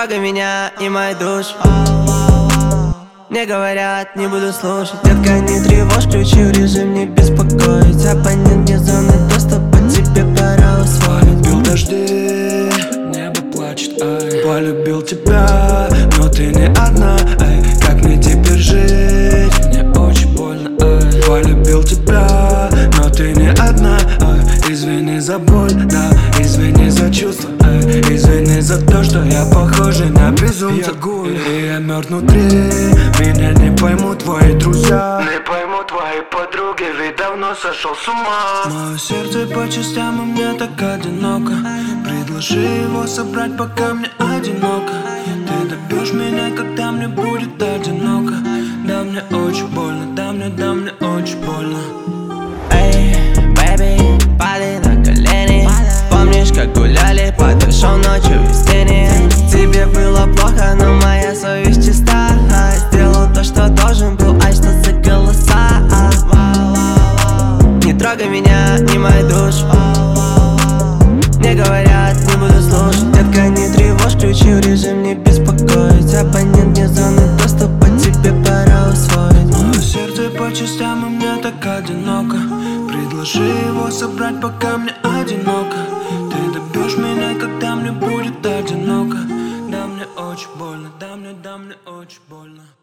трогай меня и мою душу. Мне говорят, не буду слушать. Детка, не тревожь, включи в режим не беспокоить. Абонент не зоны доступа, тебе пора усвоить. Полюбил дожди, небо плачет, ай. Полюбил тебя, но ты не одна, ай. Как мне теперь жить? Мне очень больно, ай. Полюбил тебя, но ты не одна, ай. Извини за боль, да, извини за чувства, ай. Извини за то, что я похожий на безумца. И я мертв внутри, меня не поймут твои друзья, не поймут твои подруги, ведь давно сошел с ума. Мое сердце по частям, и мне так одиноко. Предложи его собрать, пока мне одиноко. Ты добьешь меня, когда мне будет одиноко. Да, мне очень больно, да, мне очень больно. Эй, бэби, падай на колени. Помнишь, как гуляли под дождем ночью из тени? Тебе было плохо, но моя совесть чиста. Сделал то, что должен был, а что за голоса? Не трогай меня, не мою душу. Мне говорят, не буду слушать. Детка, не тревожь, включи в режим не беспокоить. Абонент не зоны доступа, тебе пора усвоить. Мое сердце по частям, и мне так одиноко. Предложи его собрать, пока мне одиноко. Ты добьешь меня, когда мне будет одиноко. Да, мне очень больно, да, мне очень больно.